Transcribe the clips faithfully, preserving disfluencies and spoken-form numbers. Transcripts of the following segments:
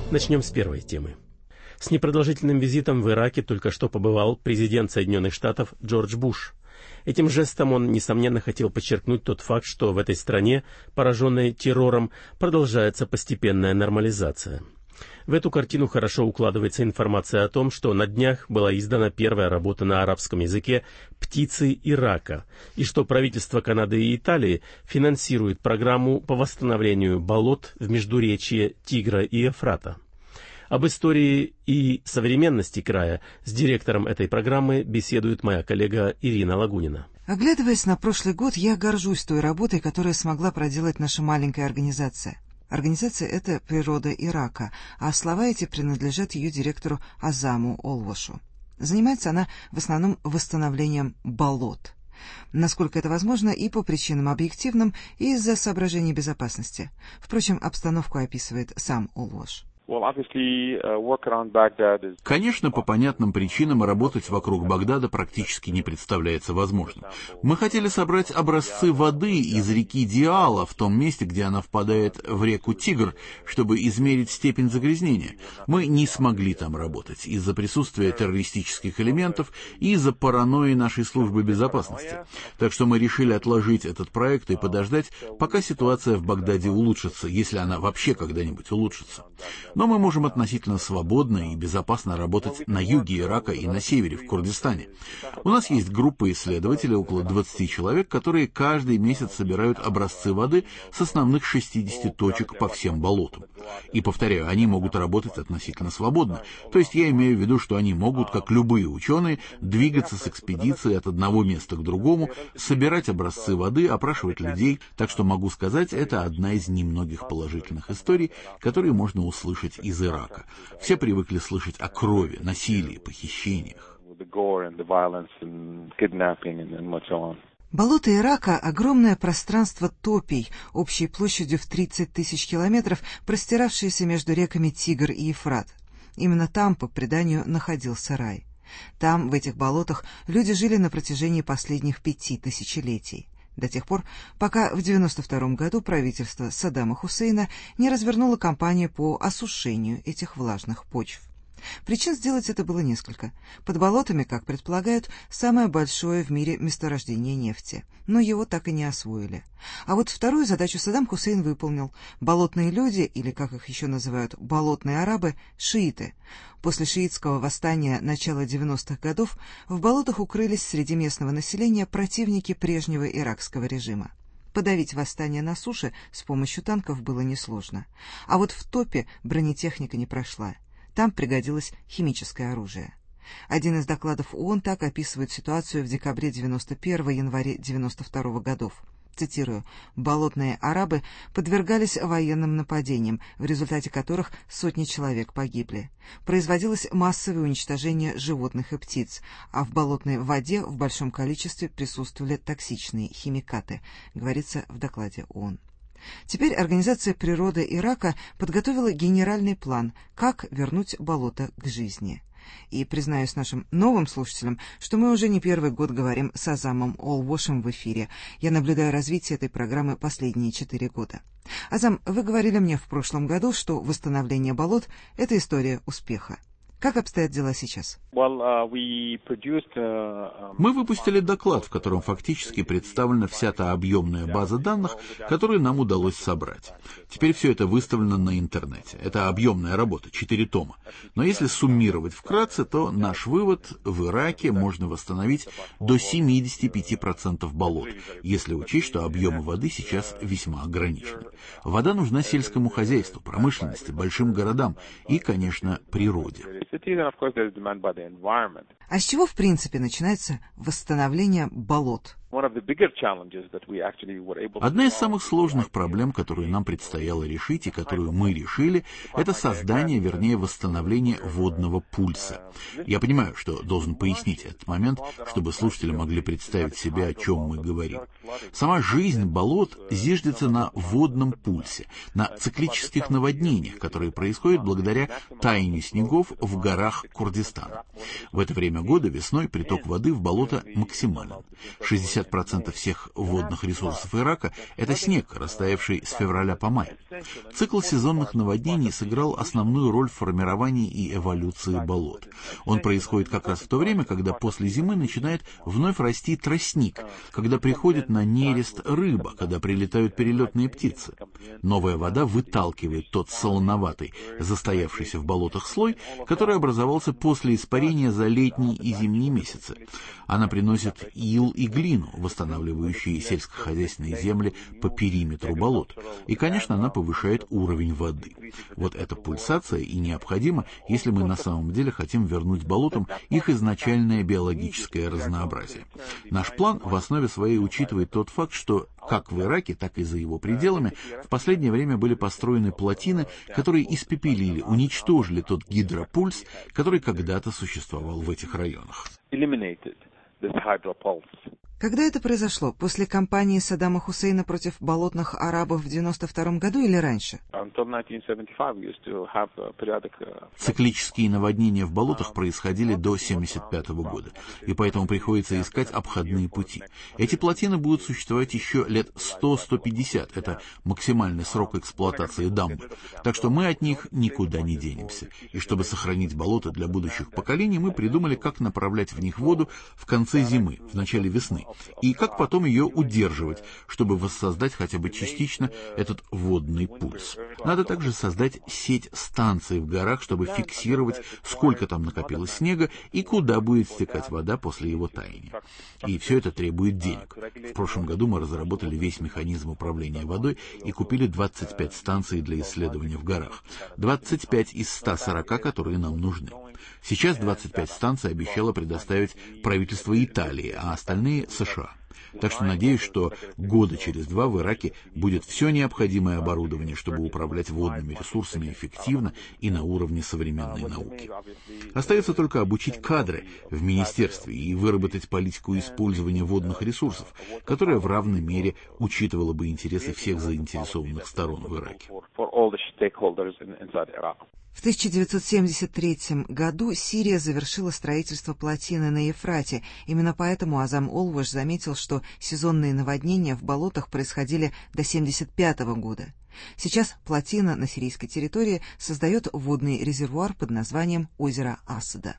Начнем с первой темы. С непродолжительным визитом в Ираке только что побывал президент Соединенных Штатов Джордж Буш. Этим жестом он, несомненно, хотел подчеркнуть тот факт, что в этой стране, пораженной террором, продолжается постепенная нормализация. В эту картину хорошо укладывается информация о том, что на днях была издана первая работа на арабском языке «Птицы Ирака», и что правительство Канады и Италии финансирует программу по восстановлению болот в междуречье Тигра и Ефрата. Об истории и современности края с директором этой программы беседует моя коллега Ирина Лагунина. Оглядываясь на прошлый год, я горжусь той работой, которую смогла проделать наша маленькая организация. Организация — это «Природа Ирака», а слова эти принадлежат ее директору Азаму Олвошу. Занимается она в основном восстановлением болот. Насколько это возможно, и по причинам объективным, и из-за соображений безопасности. Впрочем, обстановку описывает сам Олвош. Конечно, по понятным причинам работать вокруг Багдада практически не представляется возможным. Мы хотели собрать образцы воды из реки Диала в том месте, где она впадает в реку Тигр, чтобы измерить степень загрязнения. Мы не смогли там работать из-за присутствия террористических элементов и из-за паранойи нашей службы безопасности. Так что мы решили отложить этот проект и подождать, пока ситуация в Багдаде улучшится, если она вообще когда-нибудь улучшится. Но мы можем относительно свободно и безопасно работать на юге Ирака и на севере, в Курдистане. У нас есть группа исследователей, около двадцати человек, которые каждый месяц собирают образцы воды с основных шестидесяти точек по всем болотам. И, повторяю, они могут работать относительно свободно. То есть я имею в виду, что они могут, как любые ученые, двигаться с экспедицией от одного места к другому, собирать образцы воды, опрашивать людей. Так что могу сказать, это одна из немногих положительных историй, которые можно услышать из Ирака. Все привыкли слышать о крови, насилии, похищениях. Болото Ирака — огромное пространство топий, общей площадью в тридцать тысяч километров, простиравшееся между реками Тигр и Ефрат. Именно там, по преданию, находился рай. Там, в этих болотах, люди жили на протяжении последних пяти тысячелетий. До тех пор, пока в девяносто втором году правительство Саддама Хусейна не развернуло кампанию по осушению этих влажных почв. Причин сделать это было несколько. Под болотами, как предполагают, самое большое в мире месторождение нефти, но его так и не освоили. А вот вторую задачу Саддам Хусейн выполнил. Болотные люди, или, как их еще называют, болотные арабы, шииты. После шиитского восстания начала девяностых годов в болотах укрылись среди местного населения противники прежнего иракского режима. Подавить восстание на суше с помощью танков было несложно. А вот в топе бронетехника не прошла. Там пригодилось химическое оружие. Один из докладов ООН так описывает ситуацию в декабре девяносто первого — январе девяносто второго годов. Цитирую: «Болотные арабы подвергались военным нападениям, в результате которых сотни человек погибли. Производилось массовое уничтожение животных и птиц, а в болотной воде в большом количестве присутствовали токсичные химикаты», говорится в докладе ООН. Теперь Организация «Природа Ирака» подготовила генеральный план, как вернуть болото к жизни. И признаюсь нашим новым слушателям, что мы уже не первый год говорим с Азамом Олвошем в эфире. Я наблюдаю развитие этой программы последние четыре года. Азам, вы говорили мне в прошлом году, что восстановление болот — это история успеха. Как обстоят дела сейчас? Мы выпустили доклад, в котором фактически представлена вся та объемная база данных, которую нам удалось собрать. Теперь все это выставлено на интернете. Это объемная работа, четыре тома. Но если суммировать вкратце, то наш вывод: в Ираке можно восстановить до семидесяти пяти процентов болот, если учесть, что объемы воды сейчас весьма ограничены. Вода нужна сельскому хозяйству, промышленности, большим городам и, конечно, природе. А с чего, в принципе, начинается восстановление болот? Одна из самых сложных проблем, которую нам предстояло решить и которую мы решили, это создание, вернее, восстановление водного пульса. Я понимаю, что должен пояснить этот момент, чтобы слушатели могли представить себе, о чем мы говорим. Сама жизнь болот зиждется на водном пульсе, на циклических наводнениях, которые происходят благодаря таянию снегов в горах Курдистана. В это время года весной приток воды в болото максимален. шестьдесят пятьдесят процентов всех водных ресурсов Ирака – это снег, растаявший с февраля по май. Цикл сезонных наводнений сыграл основную роль в формировании и эволюции болот. Он происходит как раз в то время, когда после зимы начинает вновь расти тростник, когда приходит на нерест рыба, когда прилетают перелетные птицы. Новая вода выталкивает тот солоноватый, застоявшийся в болотах слой, который образовался после испарения за летние и зимние месяцы. Она приносит ил и глину, восстанавливающие сельскохозяйственные земли по периметру болот. И, конечно, она повышает уровень воды. Вот эта пульсация и необходима, если мы на самом деле хотим вернуть болотам их изначальное биологическое разнообразие. Наш план в основе своей учитывает тот факт, что как в Ираке, так и за его пределами в последнее время были построены плотины, которые испепелили, уничтожили тот гидропульс, который когда-то существовал в этих районах. Когда это произошло? После кампании Саддама Хусейна против болотных арабов в девяносто втором году или раньше? Циклические наводнения в болотах происходили до семьдесят пятого года, и поэтому приходится искать обходные пути. Эти плотины будут существовать еще лет сто - сто пятьдесят, это максимальный срок эксплуатации дамбы, так что мы от них никуда не денемся. И чтобы сохранить болота для будущих поколений, мы придумали, как направлять в них воду в конце зимы, в начале весны, и как потом ее удерживать, чтобы воссоздать хотя бы частично этот водный пульс. Надо также создать сеть станций в горах, чтобы фиксировать, сколько там накопилось снега и куда будет стекать вода после его таяния. И все это требует денег. В прошлом году мы разработали весь механизм управления водой и купили двадцать пять станций для исследования в горах. двадцать пять из ста сорока, которые нам нужны. Сейчас двадцать пять станций обещало предоставить правительство Италии, а остальные — США. Так что надеюсь, что года через два в Ираке будет все необходимое оборудование, чтобы управлять водными ресурсами эффективно и на уровне современной науки. Остается только обучить кадры в министерстве и выработать политику использования водных ресурсов, которая в равной мере учитывала бы интересы всех заинтересованных сторон в Ираке. В тысяча девятьсот семьдесят третьем году Сирия завершила строительство плотины на Ефрате. Именно поэтому Азам Олваш заметил, что сезонные наводнения в болотах происходили до семьдесят пятого года. Сейчас плотина на сирийской территории создает водный резервуар под названием озеро Асада.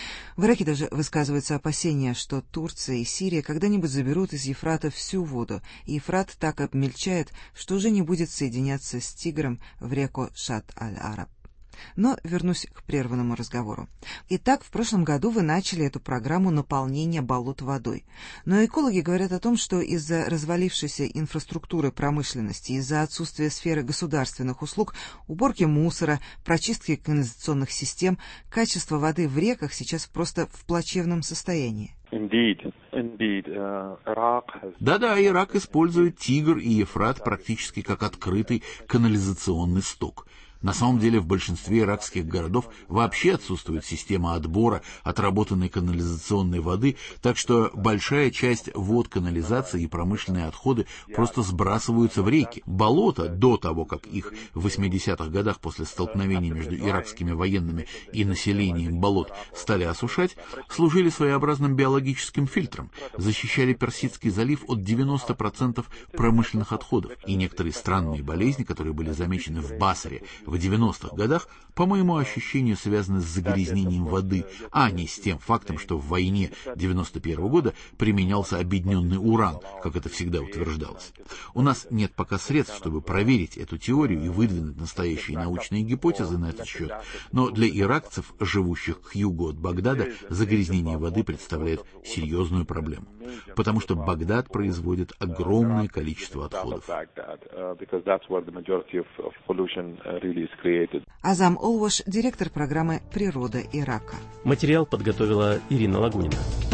В Ираке даже высказываются опасения, что Турция и Сирия когда-нибудь заберут из Ефрата всю воду, и Ефрат так обмельчает, что уже не будет соединяться с Тигром в реку Шат-аль-Араб. Но вернусь к прерванному разговору. Итак, в прошлом году вы начали эту программу наполнения болот водой. Но экологи говорят о том, что из-за развалившейся инфраструктуры промышленности, из-за отсутствия сферы государственных услуг, уборки мусора, прочистки канализационных систем, качество воды в реках сейчас просто в плачевном состоянии. Indeed. Indeed. Uh, has... Да-да, Ирак использует Тигр и Ефрат практически как открытый канализационный сток. На самом деле в большинстве иракских городов вообще отсутствует система отбора отработанной канализационной воды, так что большая часть вод канализации и промышленные отходы просто сбрасываются в реки. Болота, до того, как их в восьмидесятых годах после столкновений между иракскими военными и населением болот стали осушать, служили своеобразным биологическим фильтром, защищали Персидский залив от девяноста процентов промышленных отходов. И некоторые странные болезни, которые были замечены в Басре в девяностых годах, по моему ощущению, связаны с загрязнением воды, а не с тем фактом, что в войне девяносто первого года применялся обедненный уран, как это всегда утверждалось. У нас нет пока средств, чтобы проверить эту теорию и выдвинуть настоящие научные гипотезы на этот счет, но для иракцев, живущих к югу от Багдада, загрязнение воды представляет серьезную проблему, потому что Багдад производит огромное количество отходов. Азам Олваш, директор программы «Природа Ирака». Материал подготовила Ирина Лагунина.